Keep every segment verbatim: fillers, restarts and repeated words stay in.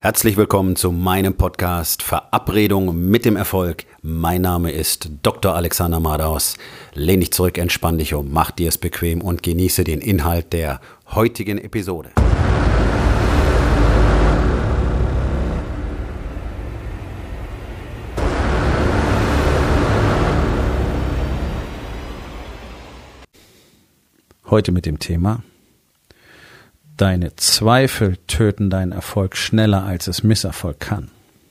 Herzlich willkommen zu meinem Podcast Verabredung mit dem Erfolg. Mein Name ist Doktor Alexander Madaus. Lehn dich zurück, entspann dich um, mach dir es bequem und genieße den Inhalt der heutigen Episode. Heute mit dem Thema: Deine Zweifel töten deinen Erfolg schneller, als es Misserfolg kann.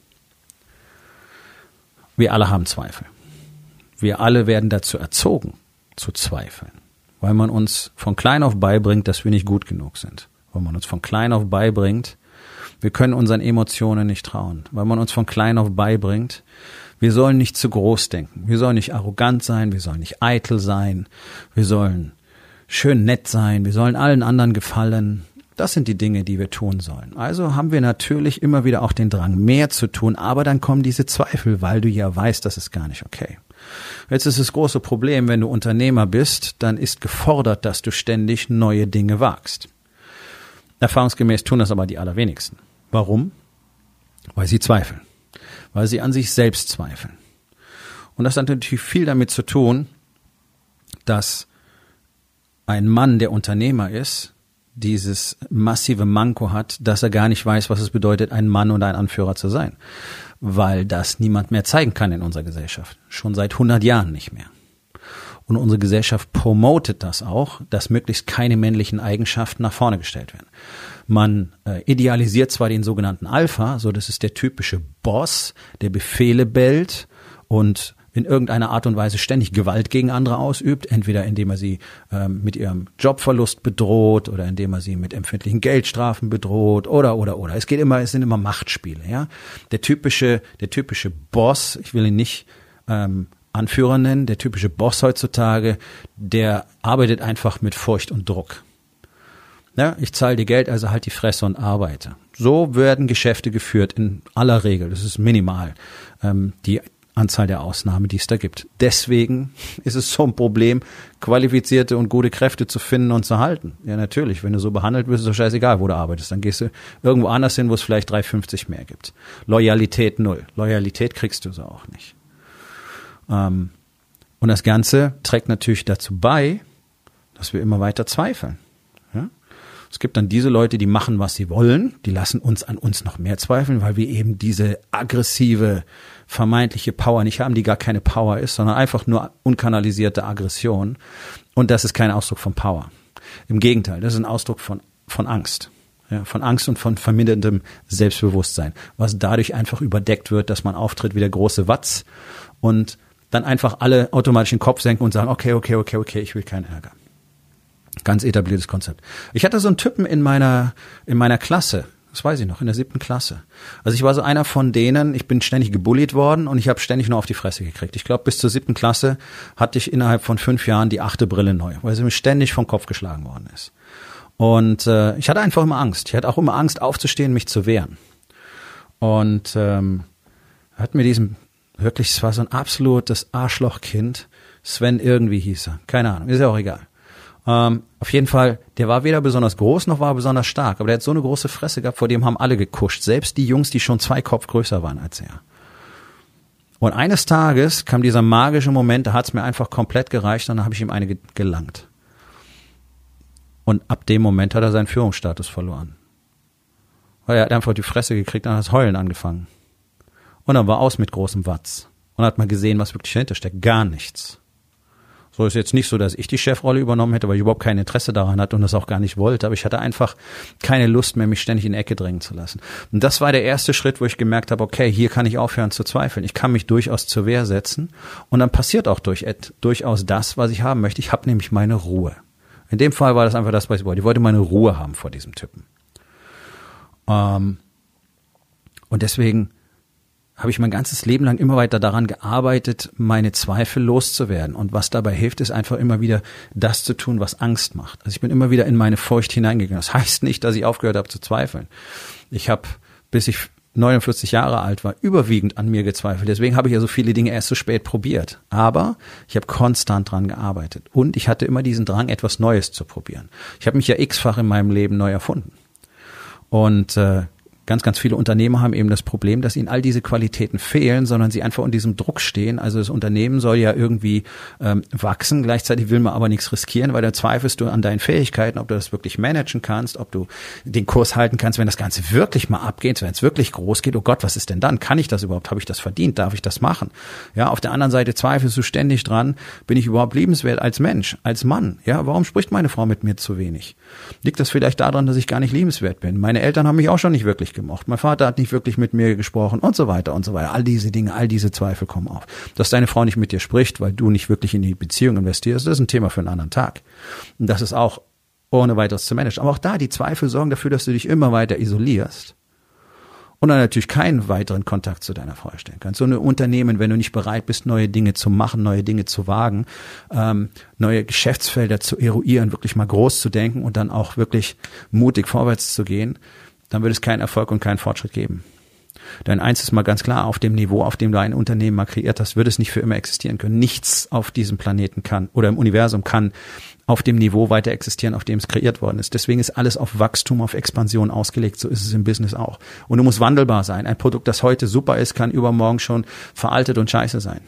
Wir alle haben Zweifel. Wir alle werden dazu erzogen, zu zweifeln, weil man uns von klein auf beibringt, dass wir nicht gut genug sind. Weil man uns von klein auf beibringt, wir können unseren Emotionen nicht trauen. Weil man uns von klein auf beibringt, wir sollen nicht zu groß denken. Wir sollen nicht arrogant sein, wir sollen nicht eitel sein, wir sollen schön nett sein, wir sollen allen anderen gefallen. Das sind die Dinge, die wir tun sollen. Also haben wir natürlich immer wieder auch den Drang, mehr zu tun, aber dann kommen diese Zweifel, weil du ja weißt, das ist gar nicht okay. Jetzt ist das große Problem, wenn du Unternehmer bist, dann ist gefordert, dass du ständig neue Dinge wagst. Erfahrungsgemäß tun das aber die allerwenigsten. Warum? Weil sie zweifeln. Weil sie an sich selbst zweifeln. Und das hat natürlich viel damit zu tun, dass ein Mann, der Unternehmer ist, dieses massive Manko hat, dass er gar nicht weiß, was es bedeutet, ein Mann und ein Anführer zu sein. Weil das niemand mehr zeigen kann in unserer Gesellschaft. Schon seit hundert Jahren nicht mehr. Und unsere Gesellschaft promotet das auch, dass möglichst keine männlichen Eigenschaften nach vorne gestellt werden. Man äh, idealisiert zwar den sogenannten Alpha, so das ist der typische Boss, der Befehle bellt und in irgendeiner Art und Weise ständig Gewalt gegen andere ausübt, entweder indem er sie ähm, mit ihrem Jobverlust bedroht oder indem er sie mit empfindlichen Geldstrafen bedroht oder oder oder. Es geht immer, es sind immer Machtspiele, ja. Der typische, der typische Boss, ich will ihn nicht ähm, Anführer nennen, der typische Boss heutzutage, der arbeitet einfach mit Furcht und Druck. Ja, ich zahle dir Geld, also halt die Fresse und arbeite. So werden Geschäfte geführt in aller Regel. Das ist minimal. Ähm, die Anzahl der Ausnahmen, die es da gibt. Deswegen ist es so ein Problem, qualifizierte und gute Kräfte zu finden und zu halten. Ja, natürlich, wenn du so behandelt wirst, ist es doch scheißegal, wo du arbeitest. Dann gehst du irgendwo anders hin, wo es vielleicht drei fünfzig mehr gibt. Loyalität null. Loyalität kriegst du so auch nicht. Ähm, und das Ganze trägt natürlich dazu bei, dass wir immer weiter zweifeln. Ja? Es gibt dann diese Leute, die machen, was sie wollen, die lassen uns an uns noch mehr zweifeln, weil wir eben diese aggressive, vermeintliche Power nicht haben, die gar keine Power ist, sondern einfach nur unkanalisierte Aggression. Und das ist kein Ausdruck von Power. Im Gegenteil, das ist ein Ausdruck von, von Angst. Ja, von Angst und von verminderndem Selbstbewusstsein, was dadurch einfach überdeckt wird, dass man auftritt wie der große Watz und dann einfach alle automatisch den Kopf senken und sagen, okay, okay, okay, okay, ich will keinen Ärger. Ganz etabliertes Konzept. Ich hatte so einen Typen in meiner, in meiner Klasse, das weiß ich noch, in der siebten Klasse. Also ich war so einer von denen, ich bin ständig gebullied worden und ich habe ständig nur auf die Fresse gekriegt. Ich glaube, bis zur siebten Klasse hatte ich innerhalb von fünf Jahren die achte Brille neu, weil sie mir ständig vom Kopf geschlagen worden ist. Und äh, ich hatte einfach immer Angst. Ich hatte auch immer Angst, aufzustehen, mich zu wehren. Und ähm, hat mir diesen, wirklich, es war so ein absolutes Arschlochkind, Sven irgendwie hieß er, keine Ahnung, ist ja auch egal. Ähm, auf jeden Fall, der war weder besonders groß, noch war er besonders stark, aber der hat so eine große Fresse gehabt, vor dem haben alle gekuscht, selbst die Jungs, die schon zwei Kopf größer waren als er. Und eines Tages kam dieser magische Moment, da hat es mir einfach komplett gereicht und dann habe ich ihm eine gelangt. Und ab dem Moment hat er seinen Führungsstatus verloren. Weil er hat einfach die Fresse gekriegt und hat das Heulen angefangen. Und dann war aus mit großem Watz. Und hat mal gesehen, was wirklich dahinter steckt. Gar nichts. So ist jetzt nicht so, dass ich die Chefrolle übernommen hätte, weil ich überhaupt kein Interesse daran hatte und das auch gar nicht wollte. Aber ich hatte einfach keine Lust mehr, mich ständig in die Ecke drängen zu lassen. Und das war der erste Schritt, wo ich gemerkt habe, okay, hier kann ich aufhören zu zweifeln. Ich kann mich durchaus zur Wehr setzen. Und dann passiert auch durch, durchaus das, was ich haben möchte. Ich habe nämlich meine Ruhe. In dem Fall war das einfach das, was ich wollte. Ich wollte meine Ruhe haben vor diesem Typen. Ähm, und deswegen habe ich mein ganzes Leben lang immer weiter daran gearbeitet, meine Zweifel loszuwerden. Und was dabei hilft, ist einfach immer wieder das zu tun, was Angst macht. Also ich bin immer wieder in meine Furcht hineingegangen. Das heißt nicht, dass ich aufgehört habe zu zweifeln. Ich habe, bis ich neunundvierzig Jahre alt war, überwiegend an mir gezweifelt. Deswegen habe ich ja so viele Dinge erst so spät probiert. Aber ich habe konstant dran gearbeitet. Und ich hatte immer diesen Drang, etwas Neues zu probieren. Ich habe mich ja x-fach in meinem Leben neu erfunden. Und äh, Ganz, ganz viele Unternehmer haben eben das Problem, dass ihnen all diese Qualitäten fehlen, sondern sie einfach unter diesem Druck stehen. Also das Unternehmen soll ja irgendwie ähm, wachsen, gleichzeitig will man aber nichts riskieren, weil da zweifelst du an deinen Fähigkeiten, ob du das wirklich managen kannst, ob du den Kurs halten kannst, wenn das Ganze wirklich mal abgeht, wenn es wirklich groß geht. Oh Gott, was ist denn dann? Kann ich das überhaupt? Habe ich das verdient? Darf ich das machen? Ja, auf der anderen Seite zweifelst du ständig dran, bin ich überhaupt liebenswert als Mensch, als Mann? Ja, warum spricht meine Frau mit mir zu wenig? Liegt das vielleicht daran, dass ich gar nicht liebenswert bin? Meine Eltern haben mich auch schon nicht wirklich gemocht. Mein Vater hat nicht wirklich mit mir gesprochen und so weiter und so weiter. All diese Dinge, all diese Zweifel kommen auf. Dass deine Frau nicht mit dir spricht, weil du nicht wirklich in die Beziehung investierst, das ist ein Thema für einen anderen Tag. Und das ist auch ohne weiteres zu managen. Aber auch da, die Zweifel sorgen dafür, dass du dich immer weiter isolierst und dann natürlich keinen weiteren Kontakt zu deiner Frau stellen kannst. So ein Unternehmen, wenn du nicht bereit bist, neue Dinge zu machen, neue Dinge zu wagen, ähm, neue Geschäftsfelder zu eruieren, wirklich mal groß zu denken und dann auch wirklich mutig vorwärts zu gehen, dann wird es keinen Erfolg und keinen Fortschritt geben. Denn eins ist mal ganz klar, auf dem Niveau, auf dem du ein Unternehmen mal kreiert hast, wird es nicht für immer existieren können. Nichts auf diesem Planeten kann oder im Universum kann auf dem Niveau weiter existieren, auf dem es kreiert worden ist. Deswegen ist alles auf Wachstum, auf Expansion ausgelegt. So ist es im Business auch. Und du musst wandelbar sein. Ein Produkt, das heute super ist, kann übermorgen schon veraltet und scheiße sein.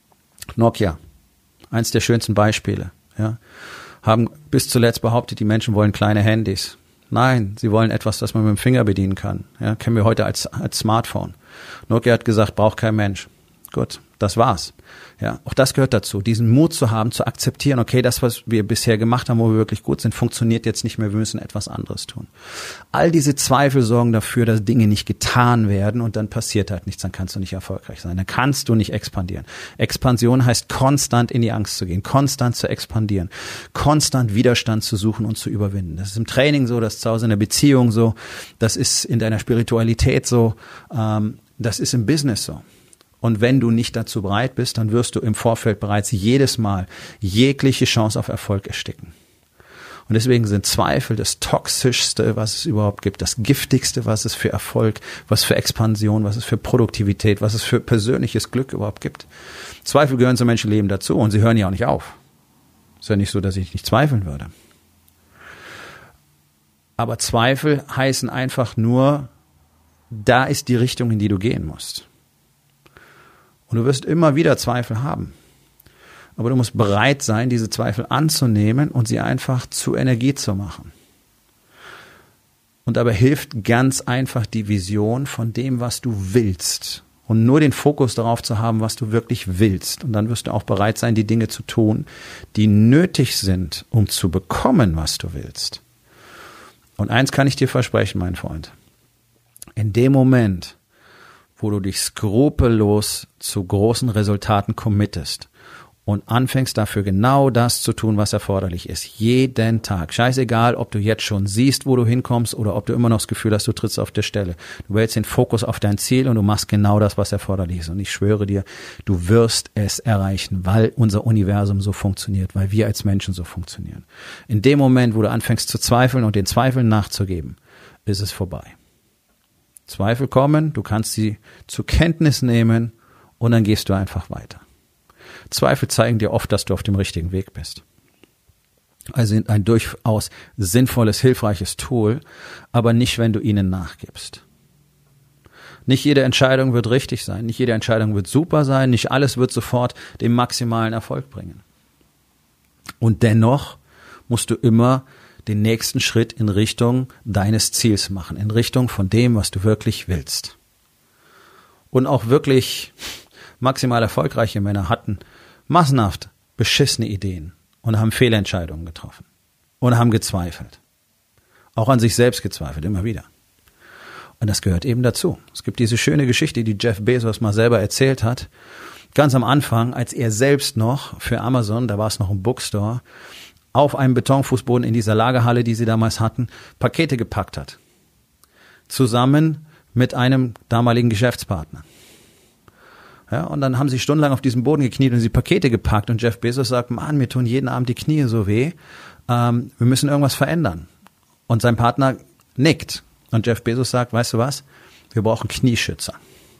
Nokia, eins der schönsten Beispiele, ja, haben bis zuletzt behauptet, die Menschen wollen kleine Handys. Nein, sie wollen etwas, das man mit dem Finger bedienen kann. Ja, kennen wir heute als, als Smartphone. Nokia hat gesagt, braucht kein Mensch. Gut, das war's. Ja, auch das gehört dazu, diesen Mut zu haben, zu akzeptieren, okay, das, was wir bisher gemacht haben, wo wir wirklich gut sind, funktioniert jetzt nicht mehr, wir müssen etwas anderes tun. All diese Zweifel sorgen dafür, dass Dinge nicht getan werden und dann passiert halt nichts, dann kannst du nicht erfolgreich sein, dann kannst du nicht expandieren. Expansion heißt, konstant in die Angst zu gehen, konstant zu expandieren, konstant Widerstand zu suchen und zu überwinden. Das ist im Training so, das ist zu Hause in der Beziehung so, das ist in deiner Spiritualität so, ähm, das ist im Business so. Und wenn du nicht dazu bereit bist, dann wirst du im Vorfeld bereits jedes Mal jegliche Chance auf Erfolg ersticken. Und deswegen sind Zweifel das Toxischste, was es überhaupt gibt, das Giftigste, was es für Erfolg, was für Expansion, was es für Produktivität, was es für persönliches Glück überhaupt gibt. Zweifel gehören zum Menschenleben dazu und sie hören ja auch nicht auf. Ist ja nicht so, dass ich nicht zweifeln würde. Aber Zweifel heißen einfach nur, da ist die Richtung, in die du gehen musst. Und du wirst immer wieder Zweifel haben. Aber du musst bereit sein, diese Zweifel anzunehmen und sie einfach zu Energie zu machen. Und dabei hilft ganz einfach die Vision von dem, was du willst. Und nur den Fokus darauf zu haben, was du wirklich willst. Und dann wirst du auch bereit sein, die Dinge zu tun, die nötig sind, um zu bekommen, was du willst. Und eins kann ich dir versprechen, mein Freund. In dem Moment, wo du dich skrupellos zu großen Resultaten committest und anfängst dafür genau das zu tun, was erforderlich ist, jeden Tag. Scheißegal, ob du jetzt schon siehst, wo du hinkommst oder ob du immer noch das Gefühl hast, du trittst auf der Stelle. Du hältst den Fokus auf dein Ziel und du machst genau das, was erforderlich ist. Und ich schwöre dir, du wirst es erreichen, weil unser Universum so funktioniert, weil wir als Menschen so funktionieren. In dem Moment, wo du anfängst zu zweifeln und den Zweifeln nachzugeben, ist es vorbei. Zweifel kommen, du kannst sie zur Kenntnis nehmen und dann gehst du einfach weiter. Zweifel zeigen dir oft, dass du auf dem richtigen Weg bist. Also ein durchaus sinnvolles, hilfreiches Tool, aber nicht, wenn du ihnen nachgibst. Nicht jede Entscheidung wird richtig sein, nicht jede Entscheidung wird super sein, nicht alles wird sofort den maximalen Erfolg bringen. Und dennoch musst du immer den nächsten Schritt in Richtung deines Ziels machen, in Richtung von dem, was du wirklich willst. Und auch wirklich maximal erfolgreiche Männer hatten massenhaft beschissene Ideen und haben Fehlentscheidungen getroffen und haben gezweifelt. Auch an sich selbst gezweifelt, immer wieder. Und das gehört eben dazu. Es gibt diese schöne Geschichte, die Jeff Bezos mal selber erzählt hat, ganz am Anfang, als er selbst noch für Amazon, da war es noch ein Bookstore, auf einem Betonfußboden in dieser Lagerhalle, die sie damals hatten, Pakete gepackt hat. Zusammen mit einem damaligen Geschäftspartner. Ja, und dann haben sie stundenlang auf diesem Boden gekniet und sie Pakete gepackt und Jeff Bezos sagt, Mann, mir tun jeden Abend die Knie so weh, ähm, wir müssen irgendwas verändern. Und sein Partner nickt und Jeff Bezos sagt, weißt du was, wir brauchen Knieschützer.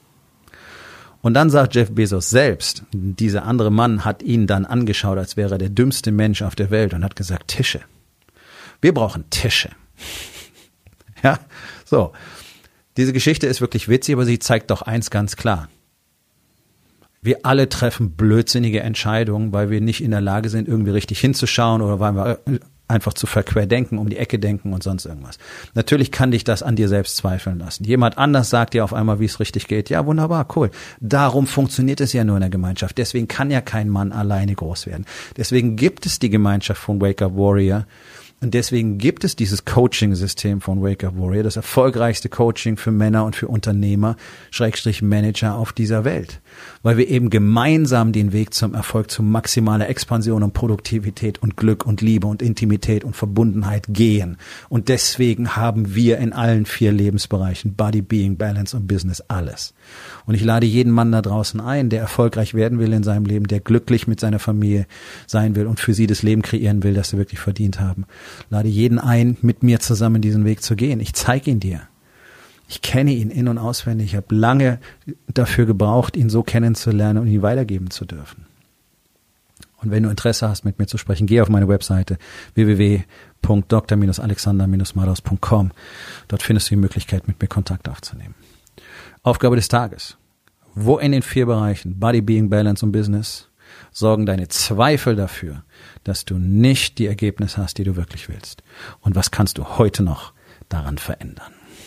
Und dann sagt Jeff Bezos selbst, dieser andere Mann hat ihn dann angeschaut, als wäre er der dümmste Mensch auf der Welt und hat gesagt, Tische. Wir brauchen Tische. Ja, so. Diese Geschichte ist wirklich witzig, aber sie zeigt doch eins ganz klar. Wir alle treffen blödsinnige Entscheidungen, weil wir nicht in der Lage sind, irgendwie richtig hinzuschauen oder weil wir einfach zu verquer denken, um die Ecke denken und sonst irgendwas. Natürlich kann dich das an dir selbst zweifeln lassen. Jemand anders sagt dir auf einmal, wie es richtig geht. Ja, wunderbar, cool. Darum funktioniert es ja nur in der Gemeinschaft. Deswegen kann ja kein Mann alleine groß werden. Deswegen gibt es die Gemeinschaft von Wake Up Warrior. Und deswegen gibt es dieses Coaching-System von Wake Up Warrior, das erfolgreichste Coaching für Männer und für Unternehmer, Schrägstrich Manager auf dieser Welt. Weil wir eben gemeinsam den Weg zum Erfolg, zu maximaler Expansion und Produktivität und Glück und Liebe und Intimität und Verbundenheit gehen. Und deswegen haben wir in allen vier Lebensbereichen Body, Being, Balance und Business alles. Und ich lade jeden Mann da draußen ein, der erfolgreich werden will in seinem Leben, der glücklich mit seiner Familie sein will und für sie das Leben kreieren will, das sie wirklich verdient haben. Lade jeden ein, mit mir zusammen diesen Weg zu gehen. Ich zeige ihn dir. Ich kenne ihn in- und auswendig. Ich habe lange dafür gebraucht, ihn so kennenzulernen und ihn weitergeben zu dürfen. Und wenn du Interesse hast, mit mir zu sprechen, geh auf meine Webseite w w w punkt d r alexander madaus punkt com. Dort findest du die Möglichkeit, mit mir Kontakt aufzunehmen. Aufgabe des Tages. Wo in den vier Bereichen Body, Being, Balance und Business sorgen deine Zweifel dafür, dass du nicht die Ergebnisse hast, die du wirklich willst? Und was kannst du heute noch daran verändern?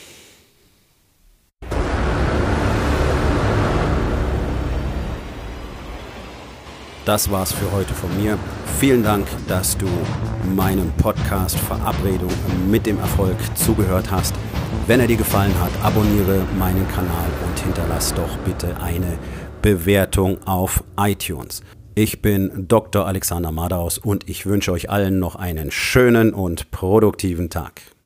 Das war's für heute von mir. Vielen Dank, dass du meinem Podcast Verabredung mit dem Erfolg zugehört hast. Wenn er dir gefallen hat, abonniere meinen Kanal und hinterlass doch bitte eine Bewertung auf iTunes. Ich bin Doktor Alexander Madaus und ich wünsche euch allen noch einen schönen und produktiven Tag.